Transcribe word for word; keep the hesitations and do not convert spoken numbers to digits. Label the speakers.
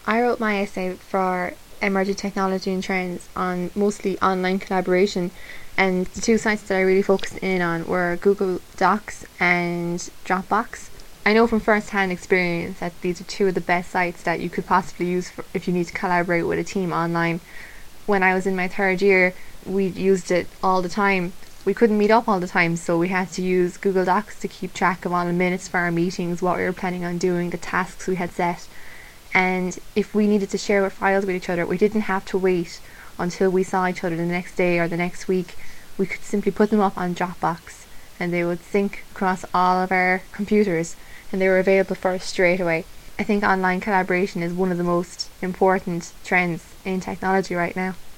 Speaker 1: I wrote my essay for emerging technology and trends on mostly online collaboration, and the two sites that I really focused in on were Google Docs and Dropbox. I know from first hand experience that these are two of the best sites that you could possibly use for if you need to collaborate with a team online. When I was in my third year, we used it all the time. We couldn't meet up all the time, so we had to use Google Docs to keep track of all the minutes for our meetings, what we were planning on doing, the tasks we had set. And if we needed to share our files with each other, we didn't have to wait until we saw each other the next day or the next week. We could simply put them up on Dropbox and they would sync across all of our computers and they were available for us straight away. I think online collaboration is one of the most important trends in technology right now.